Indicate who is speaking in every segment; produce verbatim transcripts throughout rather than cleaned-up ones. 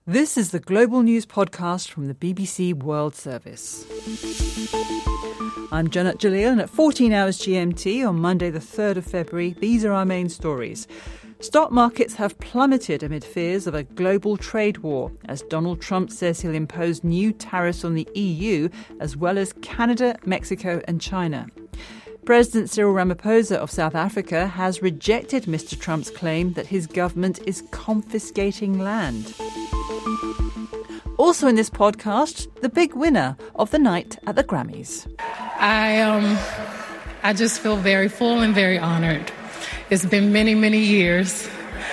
Speaker 1: This is the Global News Podcast from the B B C World Service. I'm Janet Jalil, and at fourteen hours G M T on Monday the third of February, these are our main stories. Stock markets have plummeted amid fears of a global trade war, as Donald Trump says he'll impose new tariffs on the E U, as well as Canada, Mexico and China. President Cyril Ramaphosa of South Africa has rejected Mister Trump's claim that his government is confiscating land. Also in this podcast, the big winner of the night at the Grammys.
Speaker 2: I um, I just feel very full and very honored. It's been many, many years.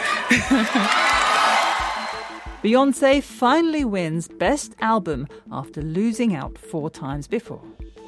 Speaker 1: Beyoncé finally wins Best Album after losing out four times before.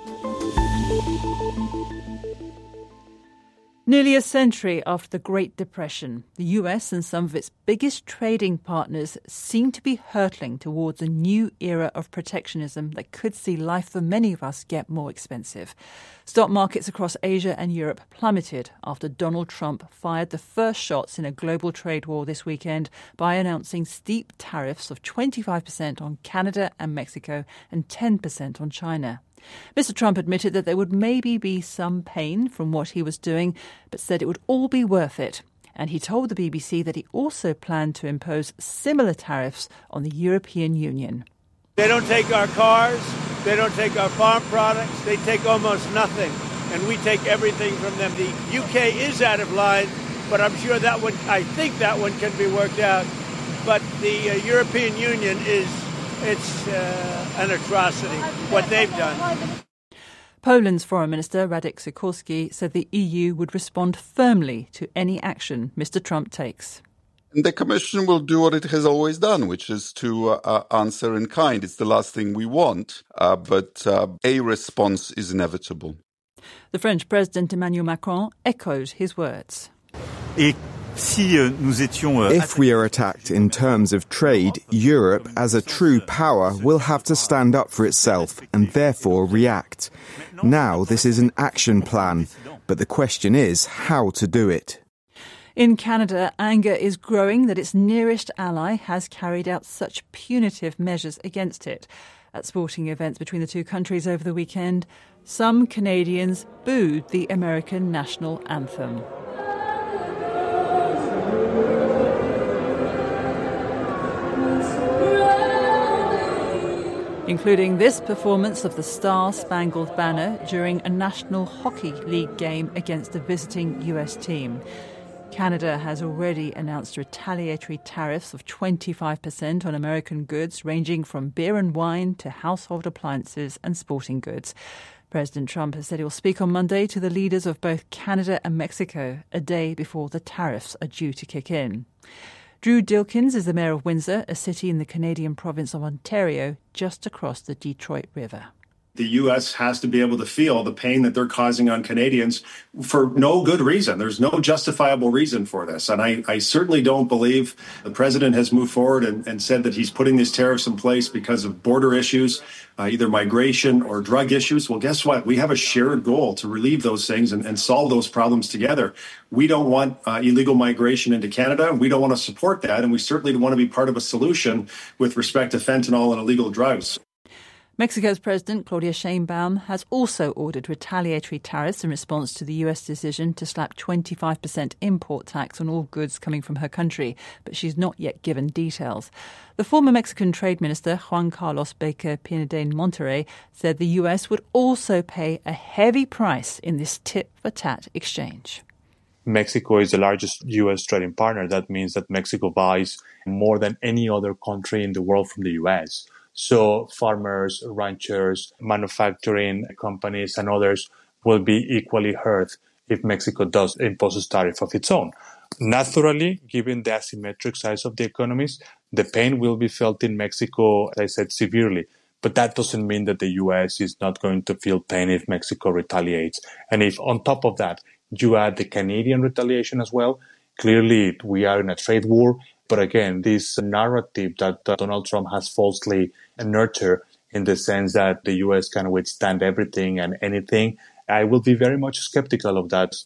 Speaker 1: Nearly a century after the Great Depression, the U S and some of its biggest trading partners seem to be hurtling towards a new era of protectionism that could see life for many of us get more expensive. Stock markets across Asia and Europe plummeted after Donald Trump fired the first shots in a global trade war this weekend by announcing steep tariffs of twenty-five percent on Canada and Mexico and ten percent on China. Mister Trump admitted that there would maybe be some pain from what he was doing, but said it would all be worth it. And he told the B B C that he also planned to impose similar tariffs on the European Union.
Speaker 3: They don't take our cars, they don't take our farm products, they take almost nothing, and we take everything from them. The U K is out of line, but I'm sure that one, I think that one can be worked out. But the uh, European Union is It's uh, an atrocity, what they've done.
Speaker 1: Poland's Foreign Minister Radek Sikorski said the E U would respond firmly to any action Mister Trump takes.
Speaker 4: The Commission will do what it has always done, which is to uh, answer in kind. It's the last thing we want, uh, but uh, a response is inevitable.
Speaker 1: The French President Emmanuel Macron echoed his words.
Speaker 5: Et
Speaker 6: If we are attacked in terms of trade, Europe, as a true power, will have to stand up for itself and therefore react. Now this is an action plan, but the question is how to do it.
Speaker 1: In Canada, anger is growing that its nearest ally has carried out such punitive measures against it. At sporting events between the two countries over the weekend, some Canadians booed the American national anthem. Including this performance of the Star-Spangled Banner during a National Hockey League game against a visiting U S team. Canada has already announced retaliatory tariffs of twenty-five percent on American goods, ranging from beer and wine to household appliances and sporting goods. President Trump has said he will speak on Monday to the leaders of both Canada and Mexico, a day before the tariffs are due to kick in. Drew Dilkins is the mayor of Windsor, a city in the Canadian province of Ontario, just across the Detroit River.
Speaker 7: The U S has to be able to feel the pain that they're causing on Canadians for no good reason. There's no justifiable reason for this. And I, I certainly don't believe the president has moved forward and, and said that he's putting these tariffs in place because of border issues, uh, either migration or drug issues. Well, guess what? We have a shared goal to relieve those things and, and solve those problems together. We don't want uh, illegal migration into Canada. We don't want to support that. And we certainly want to be part of a solution with respect to fentanyl and illegal drugs.
Speaker 1: Mexico's President Claudia Sheinbaum has also ordered retaliatory tariffs in response to the U S decision to slap twenty-five percent import tax on all goods coming from her country, but she's not yet given details. The former Mexican Trade Minister Juan Carlos Baker Piñedain Monterrey said the U S would also pay a heavy price in this tit-for-tat exchange.
Speaker 8: Mexico is the largest U S trading partner. That means that Mexico buys more than any other country in the world from the U S. So farmers, ranchers, manufacturing companies and others will be equally hurt if Mexico does impose a tariff of its own. Naturally, given the asymmetric size of the economies, the pain will be felt in Mexico, as I said, severely. But that doesn't mean that the U S is not going to feel pain if Mexico retaliates. And if on top of that, you add the Canadian retaliation as well, clearly we are in a trade war. But again, this narrative that uh, Donald Trump has falsely nurtured in the sense that the U S can withstand everything and anything, I will be very much skeptical of that.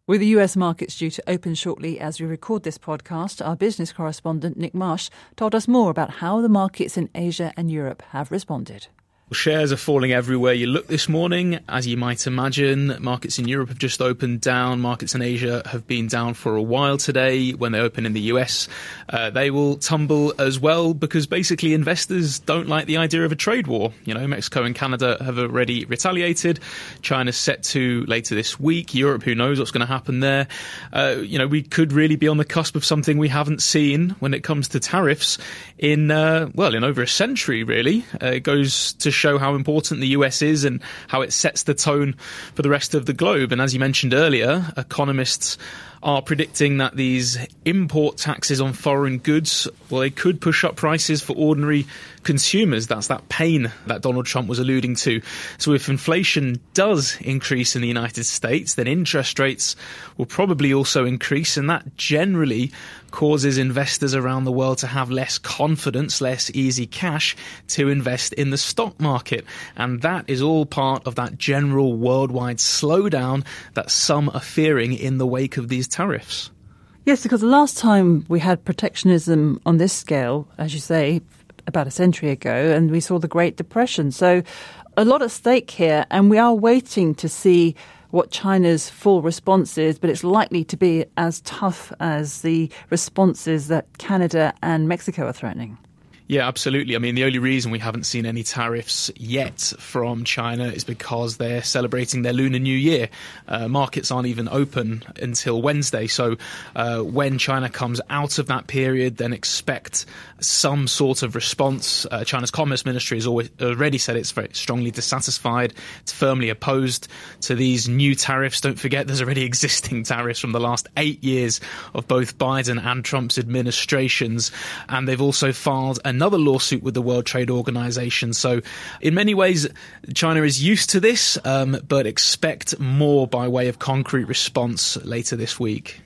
Speaker 1: With the U S markets due to open shortly as we record this podcast, our business correspondent Nick Marsh told us more about how the markets in Asia and Europe have responded.
Speaker 5: Shares are falling everywhere you look this morning. As you might imagine, markets in Europe have just opened down. Markets in Asia have been down for a while today. When they open in the U S, uh, they will tumble as well because basically investors don't like the idea of a trade war. You know, Mexico and Canada have already retaliated. China's set to later this week. Europe, who knows what's going to happen there. Uh, you know, we could really be on the cusp of something we haven't seen when it comes to tariffs in, uh, well, in over a century, really. Uh, it goes to show how important the U S is and how it sets the tone for the rest of the globe. And as you mentioned earlier, economists are predicting that these import taxes on foreign goods, well, they could push up prices for ordinary consumers. That's that pain that Donald Trump was alluding to. So if inflation does increase in the United States, then interest rates will probably also increase, and that generally causes investors around the world to have less confidence, less easy cash to invest in the stock market. And that is all part of that general worldwide slowdown that some are fearing in the wake of these tariffs.
Speaker 1: Yes, because the last time we had protectionism on this scale, as you say, about a century ago, and we saw the Great Depression. So a lot at stake here, and we are waiting to see what China's full response is, but it's likely to be as tough as the responses that Canada and Mexico are threatening.
Speaker 5: Yeah, absolutely. I mean, the only reason we haven't seen any tariffs yet from China is because they're celebrating their Lunar New Year. Uh, markets aren't even open until Wednesday. So uh, when China comes out of that period, then expect some sort of response. Uh, China's Commerce Ministry has always, already said it's very strongly dissatisfied. It's firmly opposed to these new tariffs. Don't forget, there's already existing tariffs from the last eight years of both Biden and Trump's administrations. And they've also filed a another lawsuit with the World Trade Organization. So in many ways, China is used to this, um, but expect more by way of concrete response later this week.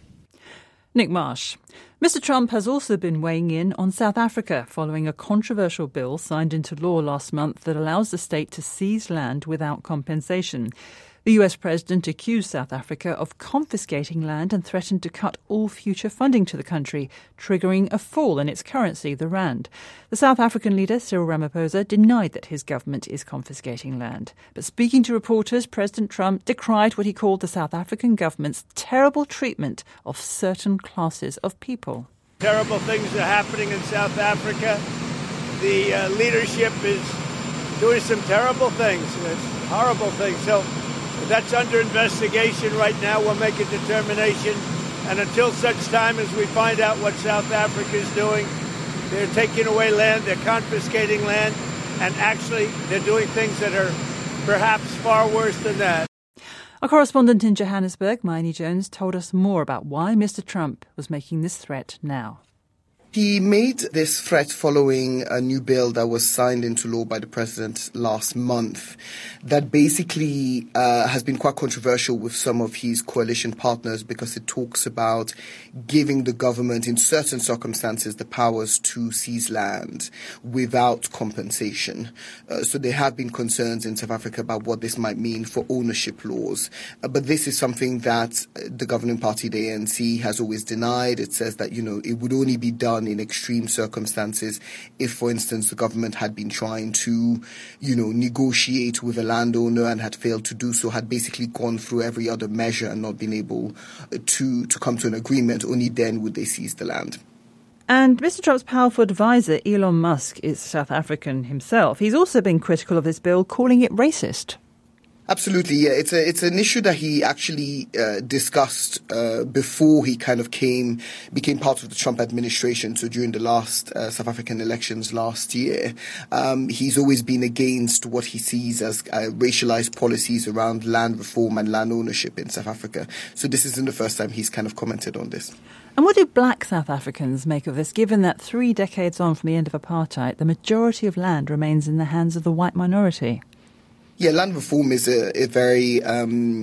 Speaker 1: Nick Marsh. Mister Trump has also been weighing in on South Africa following a controversial bill signed into law last month that allows the state to seize land without compensation. The U S president accused South Africa of confiscating land and threatened to cut all future funding to the country, triggering a fall in its currency, the rand. The South African leader, Cyril Ramaphosa, denied that his government is confiscating land. But speaking to reporters, President Trump decried what he called the South African government's terrible treatment of certain classes of people.
Speaker 3: Terrible things are happening in South Africa. The uh, leadership is doing some terrible things, it's horrible things. So that's under investigation right now. We'll make a determination. And until such time as we find out what South Africa is doing, they're taking away land, they're confiscating land, and actually they're doing things that are perhaps far worse than that.
Speaker 1: Our correspondent in Johannesburg, Mayeni Jones, told us more about why Mister Trump was making this threat now.
Speaker 9: He made this threat following a new bill that was signed into law by the president last month that basically uh, has been quite controversial with some of his coalition partners because it talks about giving the government in certain circumstances the powers to seize land without compensation. Uh, so there have been concerns in South Africa about what this might mean for ownership laws. Uh, but this is something that the governing party, the A N C, has always denied. It says that, you know, it would only be done in extreme circumstances if, for instance, the government had been trying to, you know, negotiate with a landowner and had failed to do so, had basically gone through every other measure and not been able to, to come to an agreement. Only then would they seize the land.
Speaker 1: And Mister Trump's powerful advisor, Elon Musk, is South African himself. He's also been critical of this bill, calling it racist.
Speaker 9: Absolutely, yeah. It's a it's an issue that he actually uh, discussed uh, before he kind of came became part of the Trump administration. So during the last uh, South African elections last year, um, he's always been against what he sees as uh, racialized policies around land reform and land ownership in South Africa. So this isn't the first time he's kind of commented on this.
Speaker 1: And what do black South Africans make of this, given that three decades on from the end of apartheid, the majority of land remains in the hands of the white minority?
Speaker 9: Yeah, land reform is a, a very um,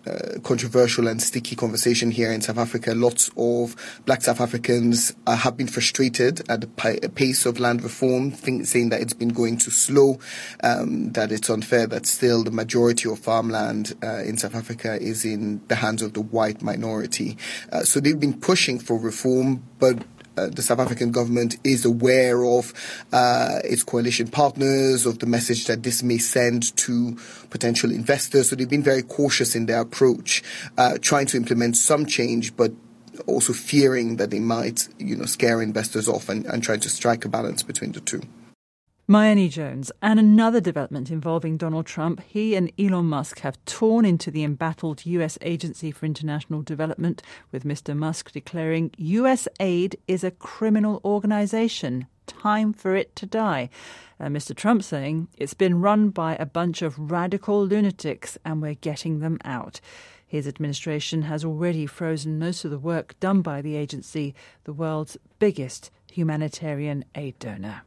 Speaker 9: uh, controversial and sticky conversation here in South Africa. Lots of black South Africans uh, have been frustrated at the pi- pace of land reform, think, saying that it's been going too slow, um, that it's unfair that still the majority of farmland uh, in South Africa is in the hands of the white minority. Uh, so they've been pushing for reform, but Uh, the South African government is aware of uh, its coalition partners, of the message that this may send to potential investors. So they've been very cautious in their approach, uh, trying to implement some change, but also fearing that they might, you know, scare investors off and, and trying to strike a balance between the two.
Speaker 1: Mayeni Jones. And another development involving Donald Trump. He and Elon Musk have torn into the embattled U S Agency for International Development, with Mister Musk declaring U S aid is a criminal organisation. Time for it to die. And Mister Trump saying it's been run by a bunch of radical lunatics and we're getting them out. His administration has already frozen most of the work done by the agency, the world's biggest humanitarian aid donor.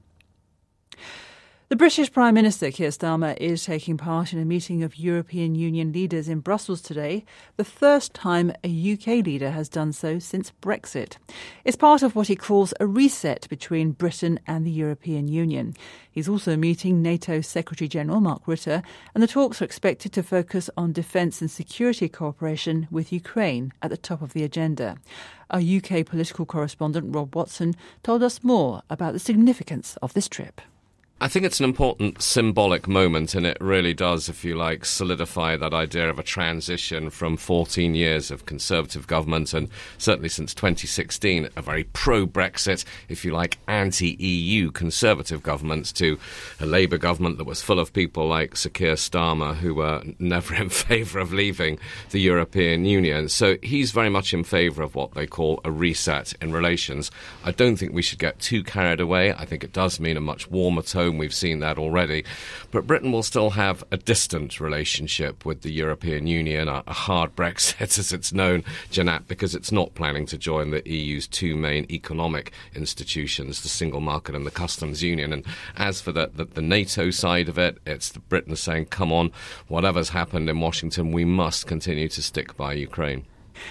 Speaker 1: The British Prime Minister, Keir Starmer, is taking part in a meeting of European Union leaders in Brussels today, the first time a U K leader has done so since Brexit. It's part of what he calls a reset between Britain and the European Union. He's also meeting NATO Secretary-General Mark Rutte, and the talks are expected to focus on defence and security cooperation with Ukraine at the top of the agenda. Our U K political correspondent, Rob Watson, told us more about the significance of this trip.
Speaker 10: I think it's an important symbolic moment, and it really does, if you like, solidify that idea of a transition from fourteen years of Conservative government, and certainly since twenty sixteen, a very pro-Brexit, if you like, anti-E U Conservative government, to a Labour government that was full of people like Sir Keir Starmer, who were never in favour of leaving the European Union. So he's very much in favour of what they call a reset in relations. I don't think we should get too carried away. I think it does mean a much warmer tone. We've seen that already. But Britain will still have a distant relationship with the European Union, a, a hard Brexit as it's known, Jeanette, because it's not planning to join the E U's two main economic institutions, the single market and the customs union. And as for the, the, the NATO side of it, it's the Britain saying, come on, whatever's happened in Washington, we must continue to stick by Ukraine.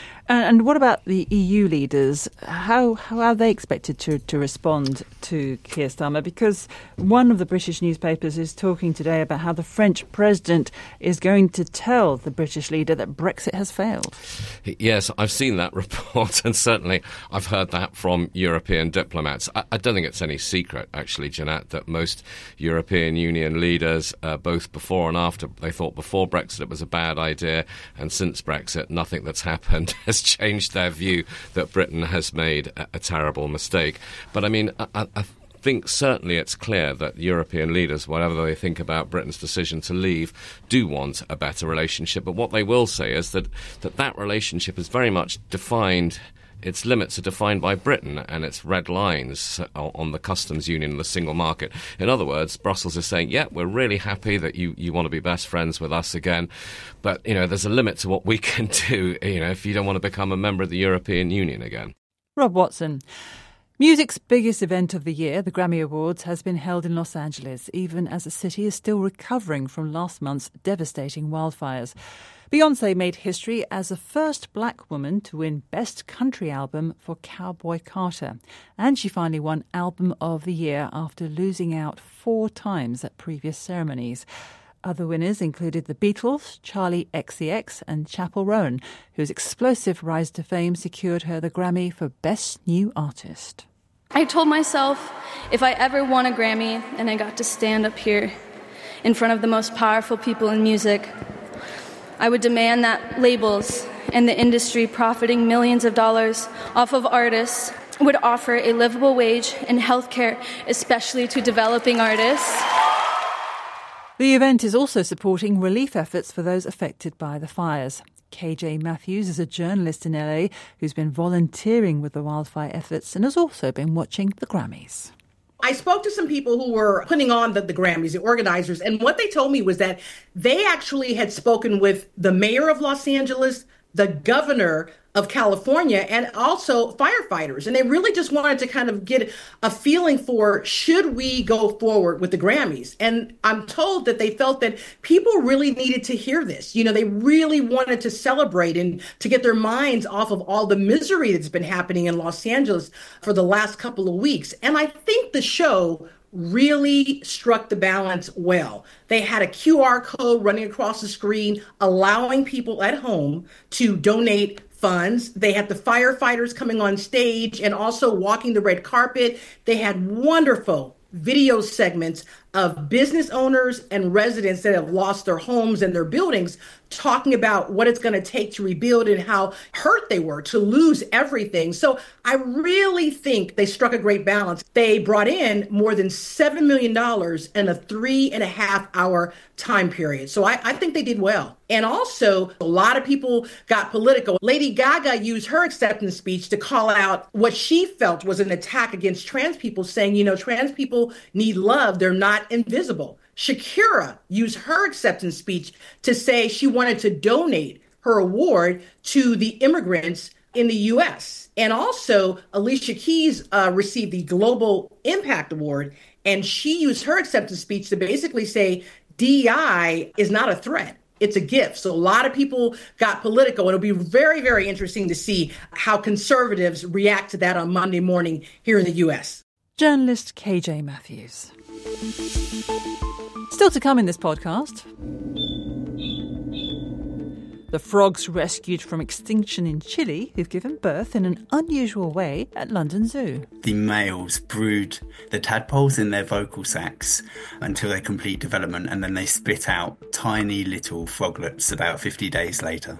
Speaker 1: And what about the E U leaders? How how are they expected to, to respond to Keir Starmer? Because one of the British newspapers is talking today about how the French president is going to tell the British leader that Brexit has failed.
Speaker 10: Yes, I've seen that report, and certainly I've heard that from European diplomats. I, I don't think it's any secret, actually, Jeanette, that most European Union leaders, uh, both before and after, they thought before Brexit it was a bad idea, and since Brexit, nothing that's happened has changed their view that Britain has made a, a terrible mistake. But I mean, I, I think certainly it's clear that European leaders, whatever they think about Britain's decision to leave, do want a better relationship. But what they will say is that that, that relationship is very much defined. Its limits are defined by Britain and its red lines on the customs union and the single market. In other words, Brussels is saying, yeah, we're really happy that you, you want to be best friends with us again, but, you know, there's a limit to what we can do, you know, if you don't want to become a member of the European Union again.
Speaker 1: Rob Watson. Music's biggest event of the year, the Grammy Awards, has been held in Los Angeles, even as the city is still recovering from last month's devastating wildfires. Beyoncé made history as the first black woman to win Best Country Album for Cowboy Carter. And she finally won Album of the Year after losing out four times at previous ceremonies. Other winners included the Beatles, Charlie X C X and Chappell Roan, whose explosive rise to fame secured her the Grammy for Best New Artist.
Speaker 11: I told myself if I ever won a Grammy and I got to stand up here in front of the most powerful people in music, I would demand that labels and the industry profiting millions of dollars off of artists would offer a livable wage and health care, especially to developing artists.
Speaker 1: The event is also supporting relief efforts for those affected by the fires. K J Matthews is a journalist in L A who's been volunteering with the wildfire efforts and has also been watching the Grammys.
Speaker 12: I spoke to some people who were putting on the, the Grammys, the organizers, and what they told me was that they actually had spoken with the mayor of Los Angeles, the governor of California and also firefighters. And they really just wanted to kind of get a feeling for, should we go forward with the Grammys? And I'm told that they felt that people really needed to hear this. You know, they really wanted to celebrate and to get their minds off of all the misery that's been happening in Los Angeles for the last couple of weeks. And I think the show really struck the balance well. They had a Q R code running across the screen, allowing people at home to donate funds. They had the firefighters coming on stage and also walking the red carpet. They had wonderful video segments of business owners and residents that have lost their homes and their buildings, talking about what it's going to take to rebuild and how hurt they were to lose everything. So I really think they struck a great balance. They brought in more than seven million dollars in a three and a half hour time period. So I, I think they did well. And also, a lot of people got political. Lady Gaga used her acceptance speech to call out what she felt was an attack against trans people, saying, you know, trans people need love. They're not invisible. Shakira used her acceptance speech to say she wanted to donate her award to the immigrants in the U S. And also, Alicia Keys uh, received the Global Impact Award, and she used her acceptance speech to basically say D E I is not a threat. It's a gift. So a lot of people got political. It'll be very, very interesting to see how conservatives react to that on Monday morning here in the U S.
Speaker 1: Journalist K J Matthews. Still to come in this podcast. The frogs rescued from extinction in Chile who've given birth in an unusual way at London Zoo.
Speaker 13: The males brood the tadpoles in their vocal sacs until they complete development, and then they spit out tiny little froglets about fifty days later.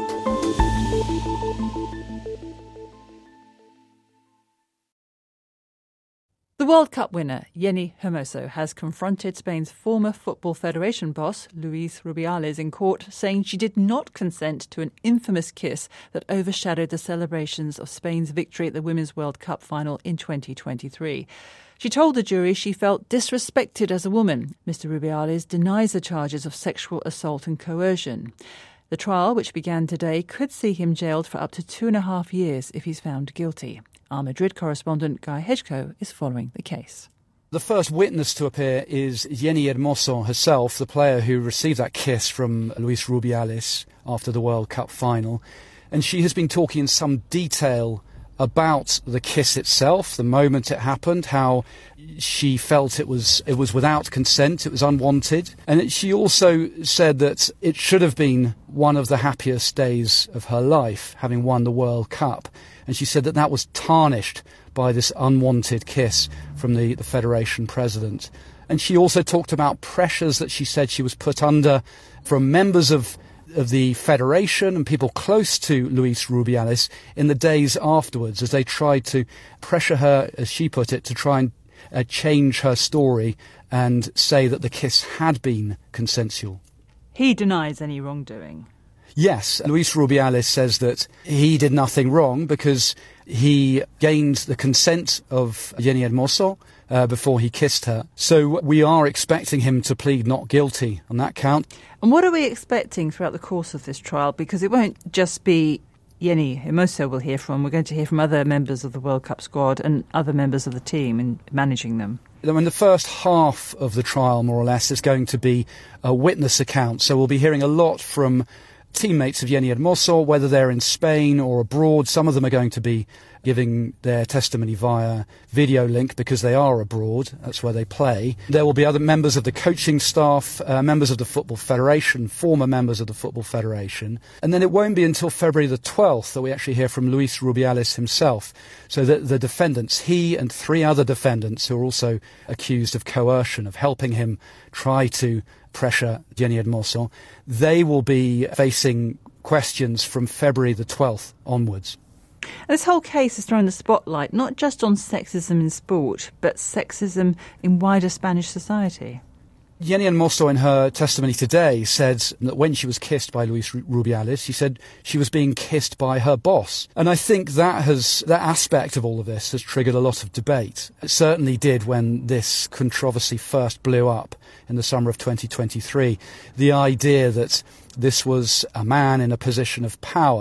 Speaker 1: The World Cup winner, Jenni Hermoso, has confronted Spain's former Football Federation boss, Luis Rubiales, in court, saying she did not consent to an infamous kiss that overshadowed the celebrations of Spain's victory at the Women's World Cup final in twenty twenty-three. She told the jury she felt disrespected as a woman. Mister Rubiales denies the charges of sexual assault and coercion. The trial, which began today, could see him jailed for up to two and a half years if he's found guilty. Our Madrid correspondent Guy Hedgecoe is following the case.
Speaker 14: The first witness to appear is Jenni Hermoso herself, the player who received that kiss from Luis Rubiales after the World Cup final. And she has been talking in some detail about the kiss itself, the moment it happened, how she felt it was it was without consent, it was unwanted. And she also said that it should have been one of the happiest days of her life, having won the World Cup. And she said that that was tarnished by this unwanted kiss from the, the Federation president. And she also talked about pressures that she said she was put under from members of of the Federation and people close to Luis Rubiales in the days afterwards, as they tried to pressure her, as she put it, to try and uh, change her story and say that the kiss had been consensual.
Speaker 1: He denies any wrongdoing.
Speaker 14: Yes, Luis Rubiales says that he did nothing wrong because he gained the consent of Jenni Hermoso uh, before he kissed her. So we are expecting him to plead not guilty on that count.
Speaker 1: And what are we expecting throughout the course of this trial? Because it won't just be Jenni Hermoso we'll hear from. We're going to hear from other members of the World Cup squad and other members of the team in managing them.
Speaker 14: In the first half of the trial, more or less, is going to be a witness account. So we'll be hearing a lot from teammates of Jenni Hermoso, whether they're in Spain or abroad. Some of them are going to be giving their testimony via video link because they are abroad. That's where they play. There will be other members of the coaching staff, uh, members of the Football Federation, former members of the Football Federation. And then it won't be until February the twelfth that we actually hear from Luis Rubiales himself. So that the defendants, he and three other defendants who are also accused of coercion, of helping him try to pressure Jenni Hermoso, they will be facing questions from February the twelfth onwards.
Speaker 1: This whole case is throwing the spotlight not just on sexism in sport, but sexism in wider Spanish society.
Speaker 14: Jenni Hermoso, in her testimony today, said that when she was kissed by Luis Rubiales, she said she was being kissed by her boss. And I think that has that aspect of all of this has triggered a lot of debate. It certainly did when this controversy first blew up in the summer of twenty twenty-three. The idea that this was a man in a position of power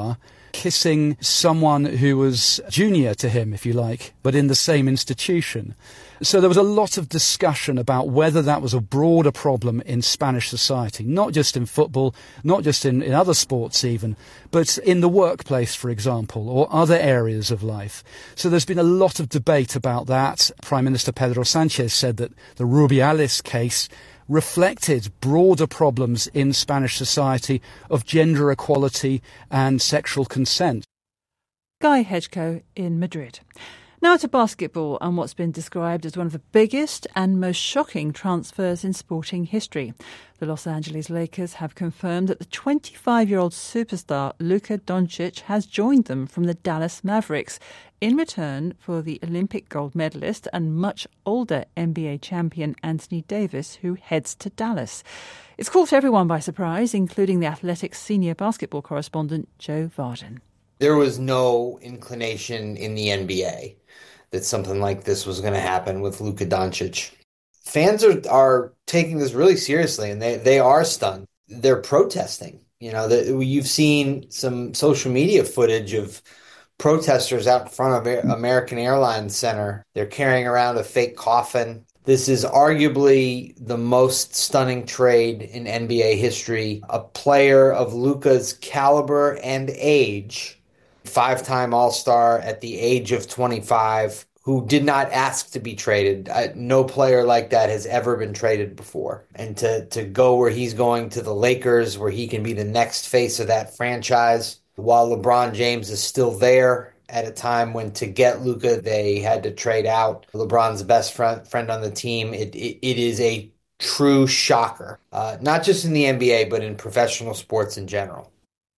Speaker 14: kissing someone who was junior to him, if you like, but in the same institution. So there was a lot of discussion about whether that was a broader problem in Spanish society, not just in football, not just in, in other sports even, but in the workplace, for example, or other areas of life. So there's been a lot of debate about that. Prime Minister Pedro Sanchez said that the Rubiales case reflected broader problems in Spanish society of gender equality and sexual consent.
Speaker 1: Guy Hedgecoe in Madrid. Now to basketball and what's been described as one of the biggest and most shocking transfers in sporting history. The Los Angeles Lakers have confirmed that the twenty-five-year-old superstar Luka Doncic has joined them from the Dallas Mavericks in return for the Olympic gold medalist and much older N B A champion Anthony Davis, who heads to Dallas. It's caught everyone by surprise, including the Athletics senior basketball correspondent Joe Varden.
Speaker 15: There was no inclination in the N B A that something like this was going to happen with Luka Doncic. Fans are are taking this really seriously, and they, they are stunned. They're protesting. You know, the, you've seen some social media footage of protesters out in front of American Airlines Center. They're carrying around a fake coffin. This is arguably the most stunning trade in N B A history. A player of Luka's caliber and age, five-time All-Star at the age of twenty-five, who did not ask to be traded. Uh, no player like that has ever been traded before. And to, to go where he's going, to the Lakers, where he can be the next face of that franchise, while LeBron James is still there at a time when to get Luka, they had to trade out LeBron's best friend, friend on the team. It, it, it is a true shocker, uh, not just in the N B A, but in professional sports in general.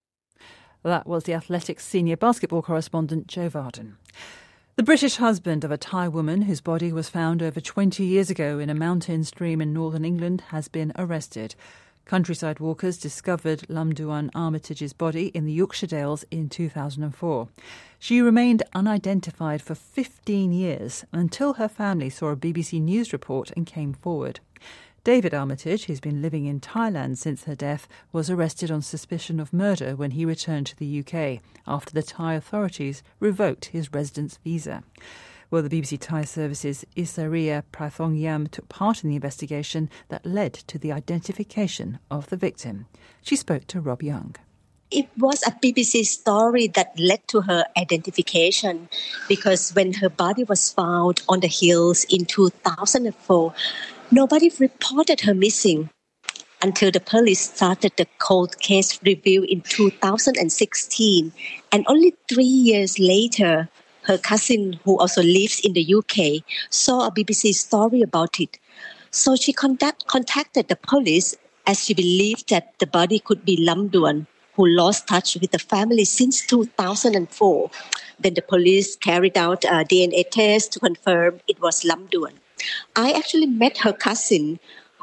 Speaker 1: That was the Athletics senior basketball correspondent Joe Varden. The British husband of a Thai woman whose body was found over twenty years ago in a mountain stream in northern England has been arrested. Countryside walkers discovered Lamduan Armitage's body in the Yorkshire Dales in two thousand four. She remained unidentified for fifteen years until her family saw a B B C News report and came forward. David Armitage, who's been living in Thailand since her death, was arrested on suspicion of murder when he returned to the U K after the Thai authorities revoked his residence visa. Well, the B B C Thai service's Isaria Prathongyam took part in the investigation that led to the identification of the victim. She spoke to Rob Young.
Speaker 16: It was a B B C story that led to her identification because when her body was found on the hills in two thousand four, nobody reported her missing until the police started the cold case review in two thousand sixteen. And only three years later, her cousin, who also lives in the U K, saw a B B C story about it. So she contact, contacted the police as she believed that the body could be Lamduan, who lost touch with the family since two thousand four. Then the police carried out a D N A test to confirm it was Lamduan. I actually met her cousin.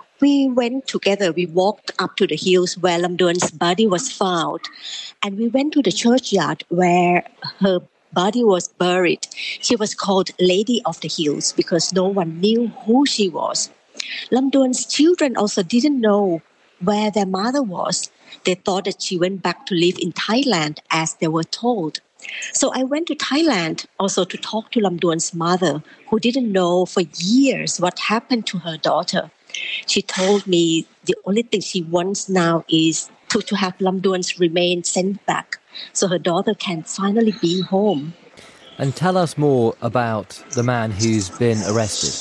Speaker 16: We went together. We walked up to the hills where Lamduan's body was found. And we went to the churchyard where her body was buried. She was called Lady of the Hills because no one knew who she was. Lamduan's children also didn't know where their mother was. They thought that she went back to live in Thailand as they were told. So I went to Thailand also to talk to Lamduan's mother, who didn't know for years what happened to her daughter. She told me the only thing she wants now is to, to have Lamduan's remains sent back so her daughter can finally be home.
Speaker 17: And tell us more about the man who's been arrested.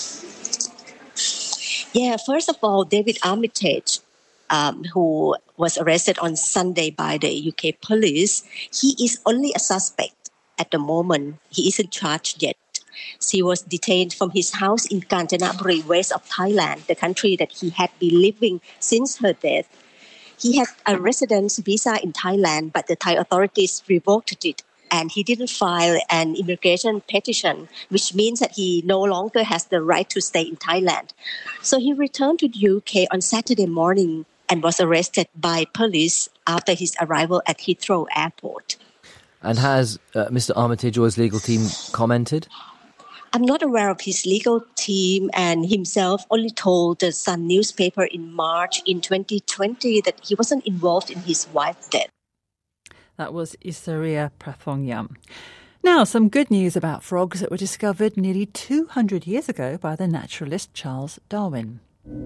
Speaker 16: Yeah, first of all, David Armitage, um, who was arrested on Sunday by the U K police. He is only a suspect at the moment. He isn't charged yet. He was detained from his house in Kanchanaburi, west of Thailand, the country that he had been living since her death. He had a residence visa in Thailand, but the Thai authorities revoked it, and he didn't file an immigration petition, which means that he no longer has the right to stay in Thailand. So he returned to the U K on Saturday morning and was arrested by police after his arrival at Heathrow Airport.
Speaker 17: And has uh, Mister Armitage or his legal team commented?
Speaker 16: I'm not aware of his legal team, and himself only told the Sun newspaper in March in twenty twenty that he wasn't involved in his wife's death.
Speaker 1: That was Isaria Prathongyam. Now, some good news about frogs that were discovered nearly two hundred years ago by the naturalist Charles Darwin.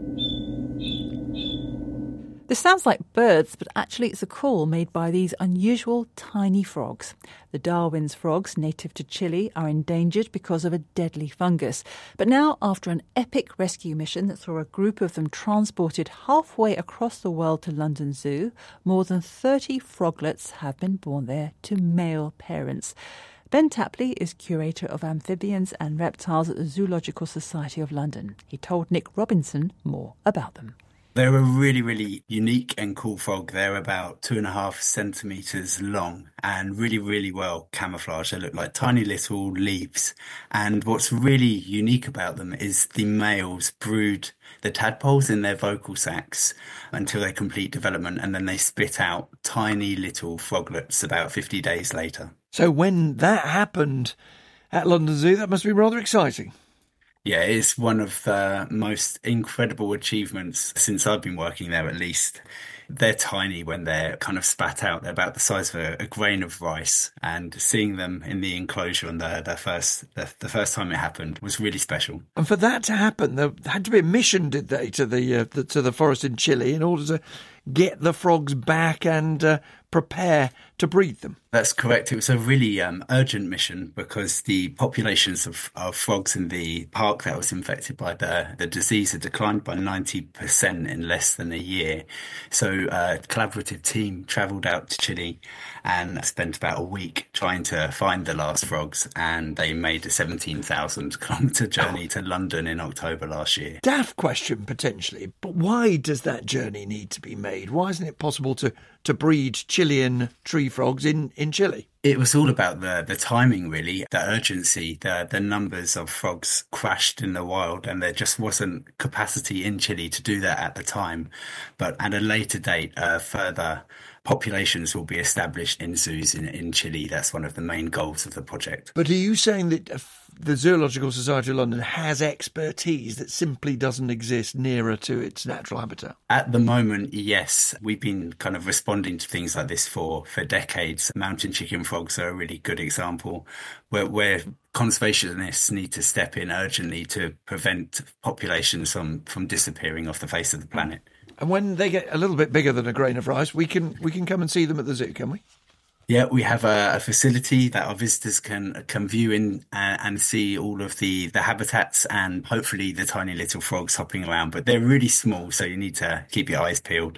Speaker 1: This sounds like birds, but actually it's a call made by these unusual tiny frogs. The Darwin's frogs, native to Chile, are endangered because of a deadly fungus. But now, after an epic rescue mission that saw a group of them transported halfway across the world to London Zoo, more than thirty froglets have been born there to male parents. Ben Tapley is Curator of Amphibians and Reptiles at the Zoological Society of London. He told Nick Robinson more about them.
Speaker 13: They're a really, really unique and cool frog. They're about two and a half centimetres long and really, really well camouflaged. They look like tiny little leaves. And what's really unique about them is the males brood the tadpoles in their vocal sacs until they complete development, and then they spit out tiny little froglets about fifty days later.
Speaker 18: So when that happened at London Zoo, that must be rather exciting.
Speaker 13: Yeah, it's one of the most incredible achievements since I've been working there, at least. They're tiny when they're kind of spat out. They're about the size of a, a grain of rice. And seeing them in the enclosure on the, the first the, the first time it happened was really special.
Speaker 18: And for that to happen, there had to be a mission, did they, to the, uh, the to the forest in Chile in order to get the frogs back and uh, prepare to breed them?
Speaker 13: That's correct. It was a really um, urgent mission because the populations of, of frogs in the park that was infected by the, the disease had declined by ninety percent in less than a year. So a collaborative team travelled out to Chile and spent about a week trying to find the last frogs, and they made a seventeen thousand kilometre journey to London in October last year.
Speaker 18: Daft question, potentially, but why does that journey need to be made? Why isn't it possible to, to breed Chilean tree frogs in, in Chile?
Speaker 13: It was all about the, the timing, really, the urgency. The, the numbers of frogs crashed in the wild, and there just wasn't capacity in Chile to do that at the time. But at a later date, uh, further populations will be established in zoos in, in Chile. That's one of the main goals of the project.
Speaker 18: But are you saying that the Zoological Society of London has expertise that simply doesn't exist nearer to its natural habitat?
Speaker 13: At the moment, yes. We've been kind of responding to things like this for, for decades. Mountain chicken frogs are a really good example where, where conservationists need to step in urgently to prevent populations from, from disappearing off the face of the planet.
Speaker 18: And when they get a little bit bigger than a grain of rice, we can we can come and see them at the zoo, can we?
Speaker 13: Yeah, we have a, a facility that our visitors can can view in uh, and see all of the, the habitats and hopefully the tiny little frogs hopping around. But they're really small, so you need to keep your eyes peeled.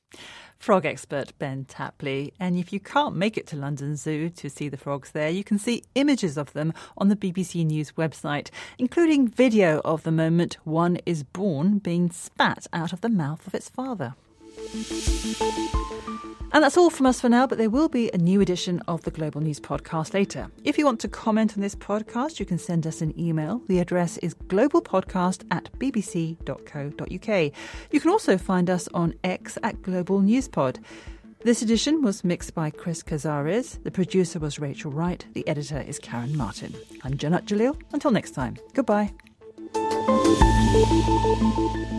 Speaker 1: Frog expert Ben Tapley. And if you can't make it to London Zoo to see the frogs there, you can see images of them on the B B C News website, including video of the moment one is born being spat out of the mouth of its father. And that's all from us for now, but there will be a new edition of the Global News podcast later. If you want to comment on this podcast, you can send us an email. The address is globalpodcast at bbc dot co dot uk. You can also find us on X at Global News Pod. This edition was mixed by Chris Cazares. The producer was Rachel Wright. The editor is Karen Martin. I'm Janat Jalil. Until next time, goodbye.